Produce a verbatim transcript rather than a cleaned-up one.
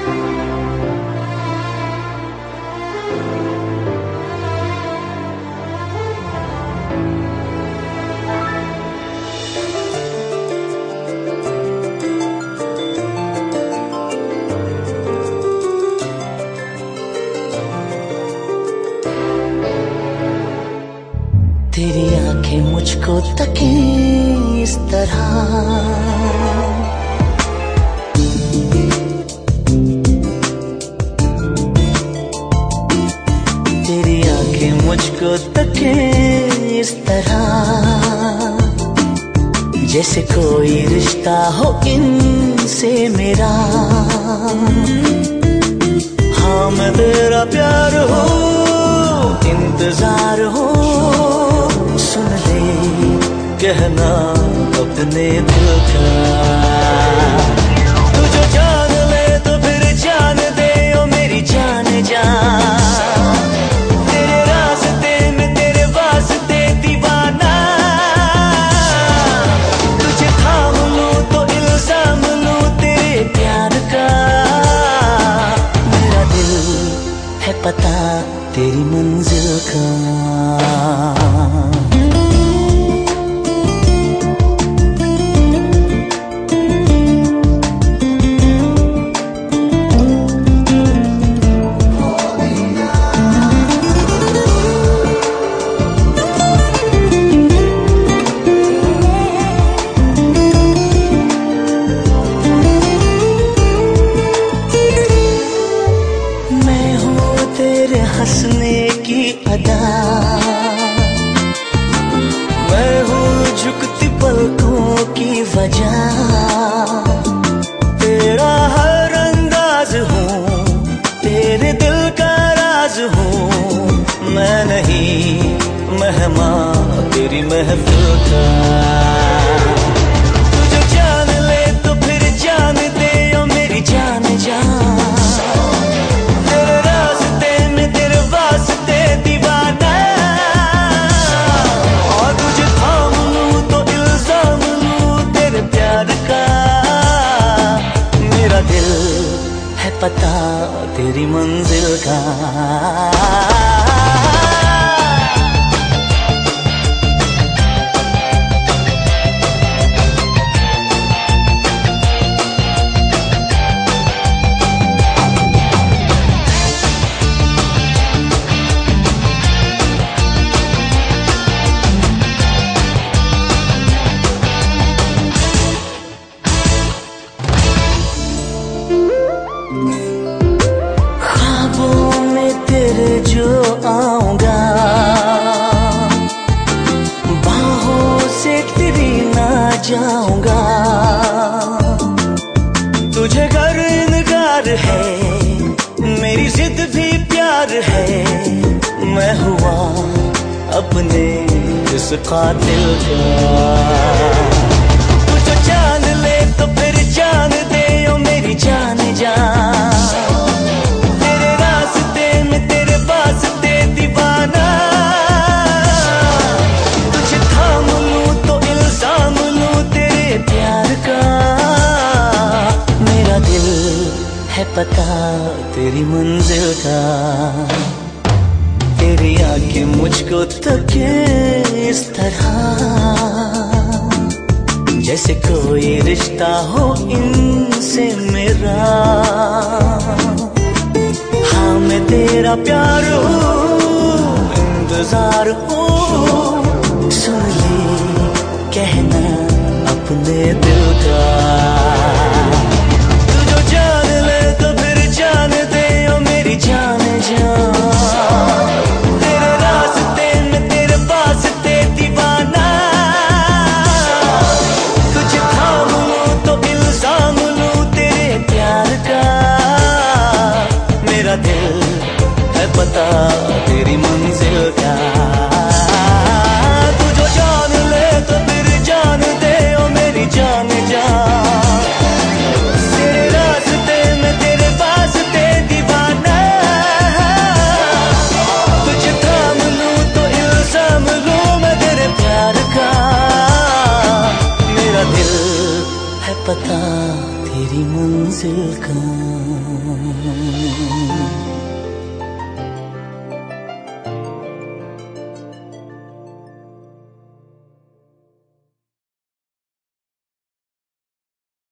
तेरी आंखें मुझको तकें इस तरह, तेरी आंखें मुझको तकें इस तरह, जैसे कोई रिश्ता हो इनसे मेरा। हाँ मैं तेरा प्यार हो, इंतजार हो, सुन ले कहना अपने दिल का। तू जो जान ले तो फिर जान दे ओ मेरी जान जा। तेरे रास्ते में तेरे वास्ते दीवाना, तुझे थाम लूं तो इल्जाम लूं तेरे प्यार का। मेरा दिल है पता तेरी मंजिल का। हंसने की अदा, मैं हूँ झुकती पलकों की वजह। तेरा हर अंदाज हूँ, तेरे दिल का राज हूँ। मैं नहीं मेहमान तेरी महफिल का। तुझे जान ले तो फिर जान दे ओ मेरी जान जा। पता तेरी मंजिल का। जो आऊंगा बाहों से तेरी ना जाऊंगा। तुझे घर इनकार है, मेरी जिद भी प्यार है। मैं हुआ अपने इस कातिल का। तुझे जान ले तो फिर जान दे ओ मेरी जान जा। पता तेरी मंजिल का। तेरी आंखें मुझको तके इस तरह, जैसे कोई रिश्ता हो इनसे मेरा। हाँ मैं तेरा प्यार हूँ, इंतजार हूँ, सुन ले कहना अपने दिल का। दिल है पता तेरी मंजिल का। तू जो जान ले तो फिर जान दे ओ मेरी जान जा। तेरे रास्ते में तेरे वास्ते दीवाना, तुझे थाम लूं तो इल्जाम लूं मैं तेरे प्यार का। मेरा दिल है पता तेरी मंजिल का।